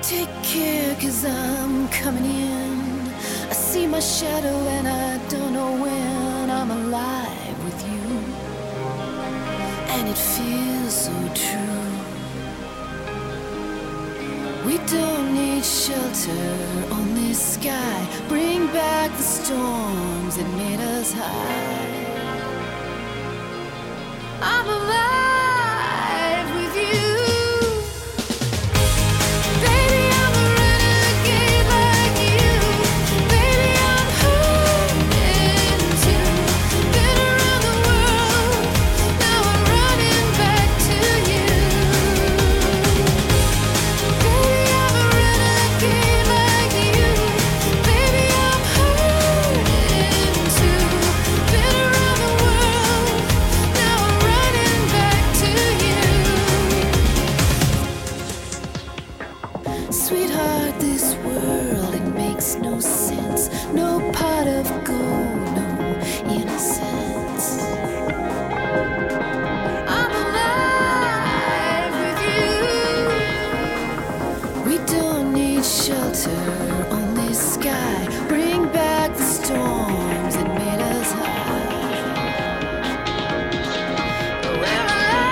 Take care, 'cause I'm coming in. I see my shadow and I don't know when I'm alive with you. And it feels so true. We don't need shelter on this sky. Bring back the storms that made us high. I'm alive with you. Baby, I'm a renegade like you. Baby, I'm hurting too. Been around the world, now I'm running back to you. Baby, I'm a renegade like you. Baby, I'm hurting too. Been around the world, now I'm running back to you. Sweetheart, this world, it makes no sense. No pot of gold, no innocence. I'm alive with you. We don't need shelter on this sky. Bring back the storms that made us high. We're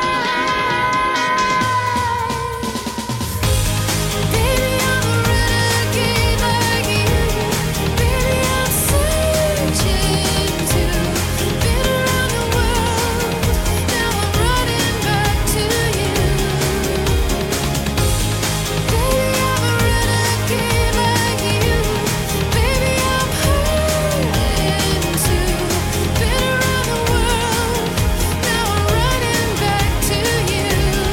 alive. Baby, I'm a renegade like you. Baby, I'm searching too. Been around the world, now I'm running back to you. Baby, I'm a renegade like you. Baby, I'm hurting too. Been around the world, now I'm running back to you.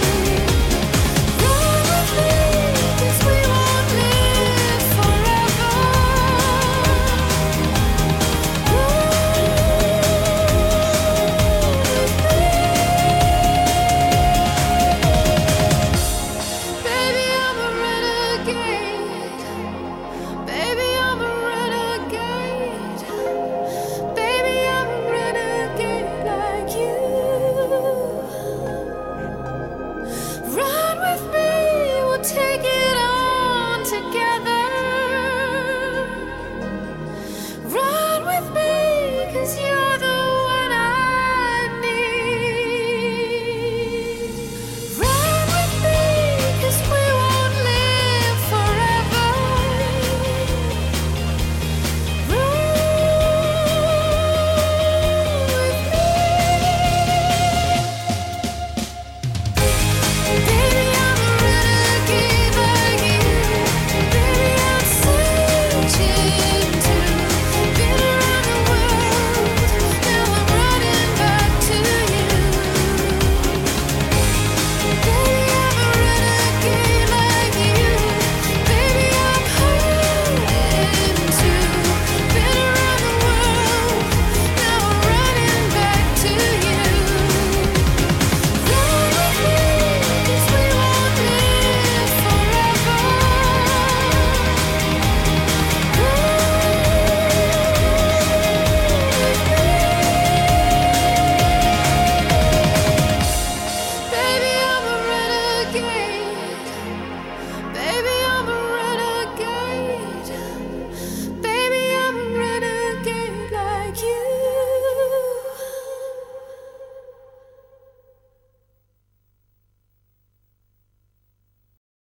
Run with me, 'cause we won't live forever. Baby, I'm a renegade. Baby, I'm a renegade. Baby, I'm a renegade like you. Run with me, we'll take